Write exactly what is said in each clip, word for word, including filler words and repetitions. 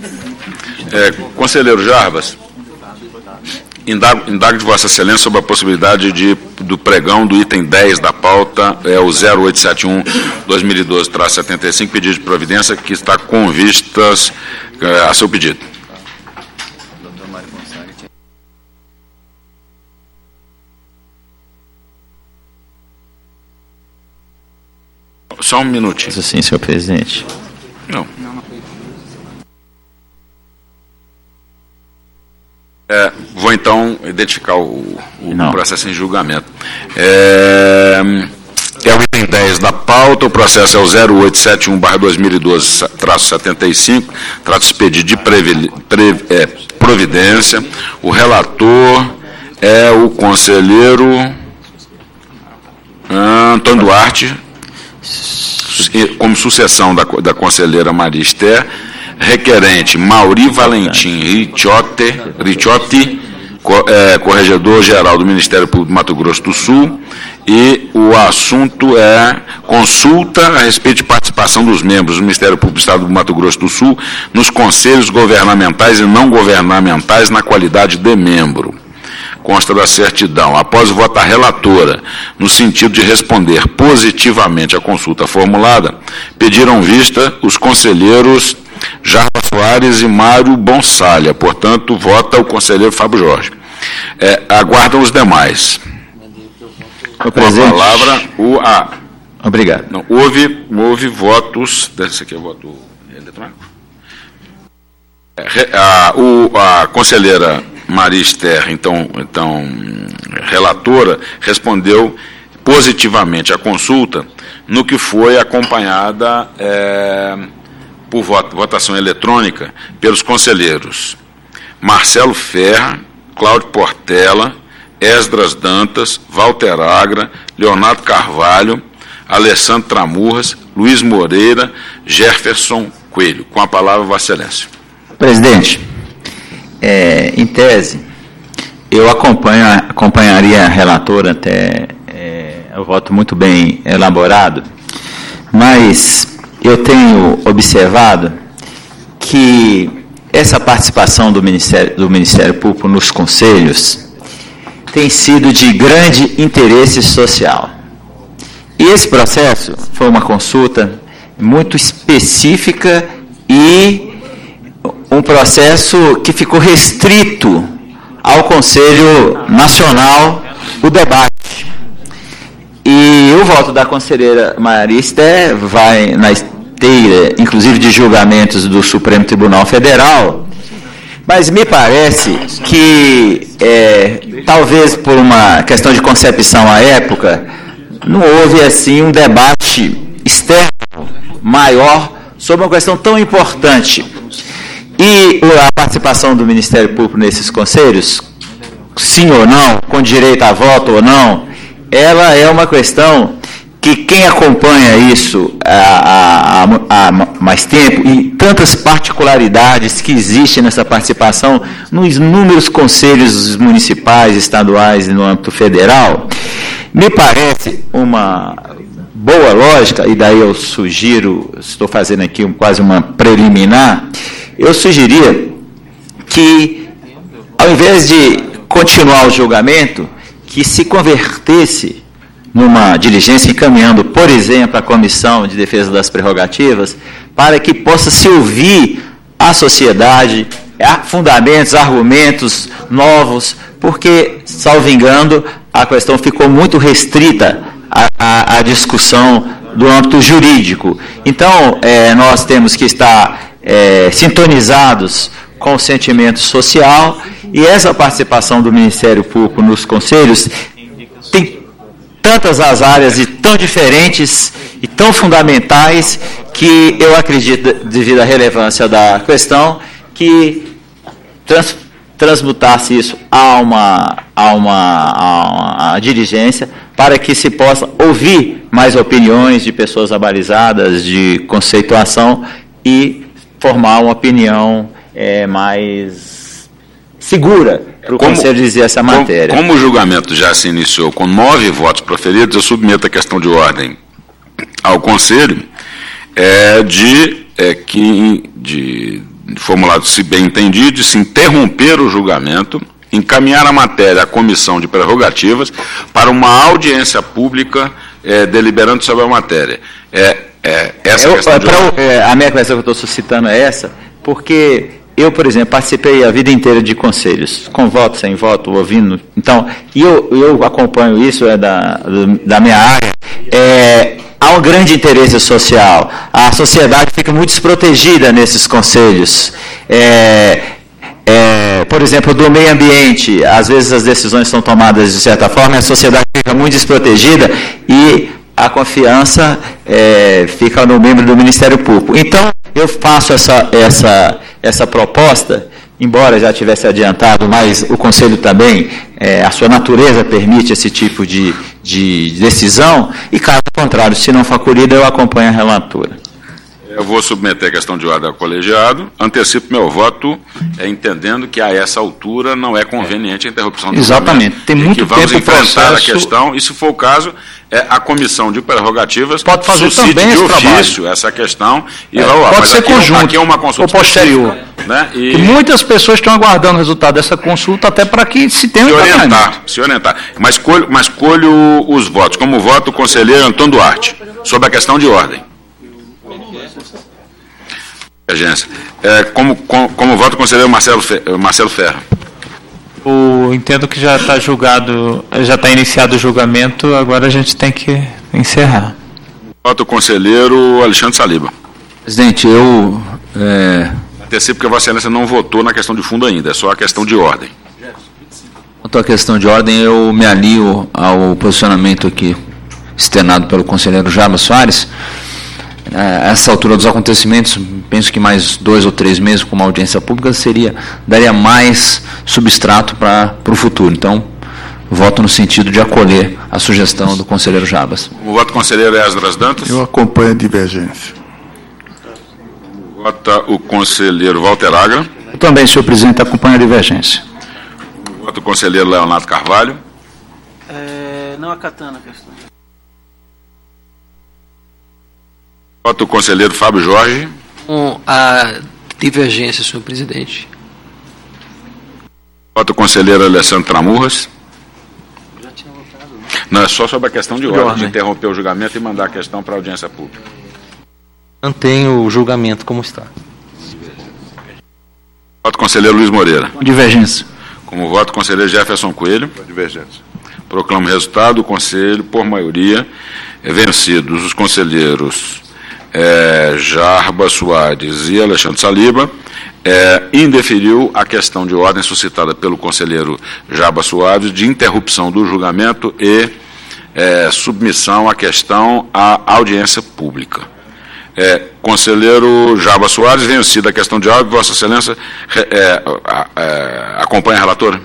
É, conselheiro Jarbas, indago, indago de Vossa Excelência sobre a possibilidade de, do pregão do item dez da pauta, é o zero oito sete um barra dois mil e doze traço setenta e cinco, pedido de providência que está com vistas é, a seu pedido. Só um minutinho. Sim, senhor presidente. Não. É, vou então identificar o, o processo em julgamento. É, é o item dez da pauta, o processo é o zero oito sete um barra dois mil e doze traço setenta e cinco, trata-se de pedido de previ, pre, é, providência. O relator é o conselheiro Antônio Duarte, como sucessão da, da conselheira Maria Esther, requerente Mauri Valentim Ricciotti, Ricciotti co, é, corregedor-geral do Ministério Público do Mato Grosso do Sul, e o assunto é consulta a respeito de participação dos membros do Ministério Público do Estado do Mato Grosso do Sul nos conselhos governamentais e não governamentais na qualidade de membro. Consta da certidão. Após o voto da relatora, no sentido de responder positivamente à consulta formulada, pediram vista os conselheiros Jarba Soares e Mário Bonsalha. Portanto, vota o conselheiro Fábio Jorge. É, aguardam os demais. O Com a palavra, o A. Obrigado. Não, houve, houve votos. Esse aqui é voto eletrônico? É, a, o, a conselheira Maria Esther, então, então, relatora, respondeu positivamente à consulta, no que foi acompanhada é, por voto, votação eletrônica pelos conselheiros Marcelo Ferra, Cláudio Portela, Esdras Dantas, Walter Agra, Leonardo Carvalho, Alessandro Tramurras, Luiz Moreira, Jefferson Coelho. Com a palavra, Vossa Excelência. Presidente, É, em tese, eu acompanho, acompanharia a relatora até é, o voto muito bem elaborado, mas eu tenho observado que essa participação do Ministério, do Ministério Público nos conselhos tem sido de grande interesse social. E esse processo foi uma consulta muito específica e um processo que ficou restrito ao Conselho Nacional, o debate. E o voto da conselheira Maria Esther vai na esteira, inclusive, de julgamentos do Supremo Tribunal Federal, mas me parece que, é, talvez por uma questão de concepção à época, não houve, assim, um debate externo maior sobre uma questão tão importante. E a participação do Ministério Público nesses conselhos, sim ou não, com direito a voto ou não, ela é uma questão que quem acompanha isso há, há, há mais tempo, e tantas particularidades que existem nessa participação nos inúmeros conselhos municipais, estaduais e no âmbito federal, me parece uma boa lógica, e daí eu sugiro, estou fazendo aqui um, quase uma preliminar, eu sugeria que, ao invés de continuar o julgamento, que se convertesse numa diligência encaminhando, por exemplo, a Comissão de Defesa das Prerrogativas, para que possa se ouvir a sociedade, fundamentos, argumentos novos, porque, salvo engano, a questão ficou muito restrita à, à, à discussão do âmbito jurídico. Então, é, nós temos que estar É, sintonizados com o sentimento social, e essa participação do Ministério Público nos conselhos tem tantas as áreas e tão diferentes e tão fundamentais que eu acredito, devido à relevância da questão, que trans, transmutasse isso a uma, a uma, a uma a diligência, para que se possa ouvir mais opiniões de pessoas abalizadas, de conceituação, e formar uma opinião é, mais segura para o Conselho dizer essa matéria. Como, como o julgamento já se iniciou com nove votos proferidos, eu submeto a questão de ordem ao Conselho é, de, é, que, de formulado, se bem entendido, de se interromper o julgamento, encaminhar a matéria à comissão de prerrogativas para uma audiência pública é, deliberando sobre a matéria. É, é, essa eu, questão de... pra, é, a minha questão que eu estou suscitando é essa, porque eu, por exemplo, participei a vida inteira de conselhos, com voto, sem voto, ouvindo. Então, e eu, eu acompanho isso, é da, da minha área. É, há um grande interesse social. A sociedade fica muito desprotegida nesses conselhos. É, é, por exemplo, do meio ambiente, às vezes as decisões são tomadas de certa forma, e a sociedade fica muito desprotegida e a confiança é, fica no membro do Ministério Público. Então, eu faço essa, essa, essa proposta, embora já tivesse adiantado, mas o Conselho também, é, a sua natureza permite esse tipo de, de decisão, e caso contrário, se não for acolhida, eu acompanho a relatora. Eu vou submeter a questão de ordem ao colegiado, antecipo meu voto, é, entendendo que a essa altura não é conveniente a interrupção do Exatamente. Tem muito tempo vamos tempo enfrentar processo... a questão, e se for o caso, é, a comissão de prerrogativas pode fazer suscite também de esse ofício trabalho. essa questão, e é, vai lá. pode Mas ser aqui, conjunto, aqui é uma consulta ou posterior. Né? E e muitas pessoas estão aguardando o resultado dessa consulta até para que se tenha se um orientar, se orientar. Mas colho, mas colho os votos, como voto o conselheiro Antônio Duarte, sobre a questão de ordem. Agência. É, como, como, como voto o conselheiro Marcelo, Fe, Marcelo Ferro. Eu entendo que já está julgado, já está iniciado o julgamento, agora a gente tem que encerrar. Voto o conselheiro Alexandre Saliba. Presidente, eu... É... Antecipo que a Vossa Excelência não votou na questão de fundo ainda, é só a questão de ordem. Quanto à questão de ordem, eu me alio ao posicionamento aqui externado pelo conselheiro Jarbas Soares. A essa altura dos acontecimentos, penso que mais dois ou três meses com uma audiência pública seria, daria mais substrato para o futuro. Então, voto no sentido de acolher a sugestão do conselheiro Jarbas. O voto do conselheiro Esdras Dantas. Eu acompanho a divergência. Vota o conselheiro Walter Agra. Eu também, senhor presidente, acompanho a divergência. Vota o conselheiro Leonardo Carvalho. É, não acatando a questão. Vota o conselheiro Fábio Jorge. Com a divergência, senhor presidente. Vota o conselheiro Alessandro Tramurras. Já tinha votado. Não, é só sobre a questão de, De ordem, ordem. de interromper o julgamento e mandar a questão para a audiência pública. Mantenho o julgamento como está. Voto o conselheiro Luiz Moreira. Com divergência. Como voto o conselheiro Jefferson Coelho. Divergência. Proclamo o resultado. O conselho, por maioria, é vencidos os conselheiros é, Jarbas Soares e Alexandre Saliba, é, indeferiu a questão de ordem suscitada pelo conselheiro Jarbas Soares de interrupção do julgamento e é, submissão à questão à audiência pública. É, conselheiro Jarbas Soares, vencida a questão de ordem, Vossa Excelência é, é, acompanha a relatora?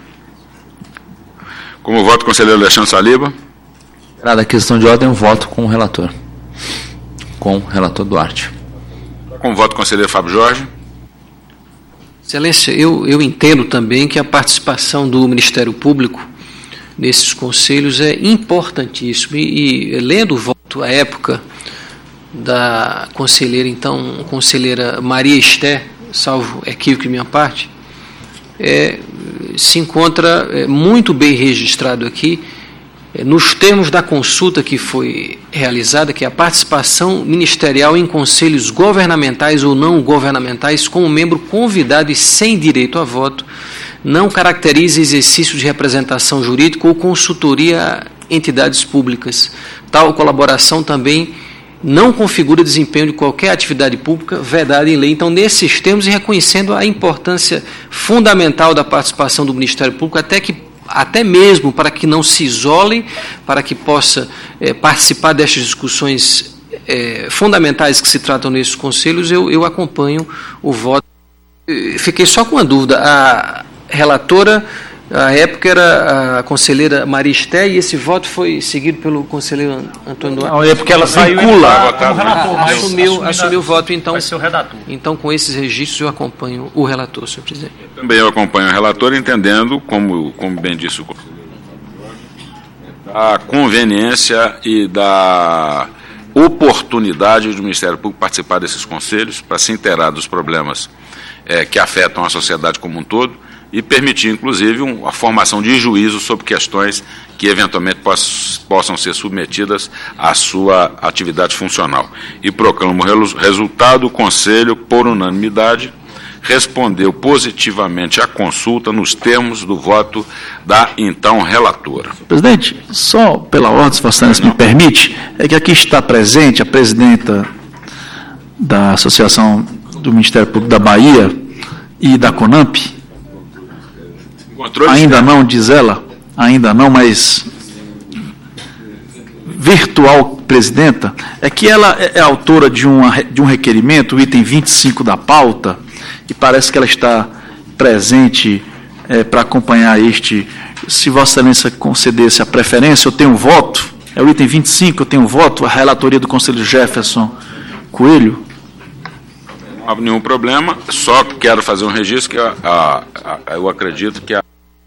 Como voto o conselheiro Alexandre Saliba? Da questão de ordem, eu voto com o relator. Com o relator Duarte. Como voto o conselheiro Fábio Jorge? Excelência, eu, eu entendo também que a participação do Ministério Público nesses conselhos é importantíssimo. E, e lendo o voto à época da conselheira, então, conselheira Maria Esté, salvo equívoco de minha parte, é, se encontra é, muito bem registrado aqui, é, nos termos da consulta que foi realizada, que é a participação ministerial em conselhos governamentais ou não governamentais como membro convidado e sem direito a voto, não caracteriza exercício de representação jurídica ou consultoria a entidades públicas. Tal colaboração também não configura desempenho de qualquer atividade pública vedada em lei. Então, nesses termos, e reconhecendo a importância fundamental da participação do Ministério Público, até, que, até mesmo para que não se isole, para que possa é, participar destas discussões é, fundamentais que se tratam nesses conselhos, eu, eu acompanho o voto. Fiquei só com uma dúvida. A relatora, à época, era a conselheira Maria Esté, e esse voto foi seguido pelo conselheiro Antônio Duarte. Não, é porque ela saiu e Vincula. como relator, mas Assumiu, assumiu o voto, então. Vai ser o redator. Então, com esses registros, eu acompanho o relator, senhor presidente. Também eu acompanho o relator, entendendo, como, como bem disse o conselheiro, a conveniência e da oportunidade do Ministério Público participar desses conselhos para se inteirar dos problemas é, que afetam a sociedade como um todo, e permitir, inclusive, um, a formação de juízo sobre questões que, eventualmente, poss, possam ser submetidas à sua atividade funcional. E proclamo o resultado: o Conselho, por unanimidade, respondeu positivamente à consulta nos termos do voto da então relatora. Presidente, só pela ordem, se Vossa Excelência me permite, é que aqui está presente a presidenta da Associação do Ministério Público da Bahia e da CONAMP. Controle ainda externo. Não, diz ela, ainda não, mas virtual presidenta, é que ela é autora de, uma, de um requerimento, o item vinte e cinco da pauta, e parece que ela está presente é, para acompanhar este. Se Vossa Excelência concedesse a preferência, eu tenho voto, é o item vinte e cinco, eu tenho voto, a relatoria do conselheiro Jefferson Coelho. Não há nenhum problema, só quero fazer um registro que a, a, a, eu acredito que a,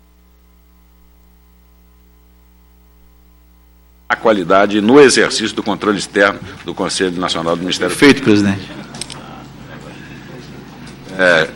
a qualidade no exercício do controle externo do Conselho Nacional do Ministério Perfeito, presidente. É,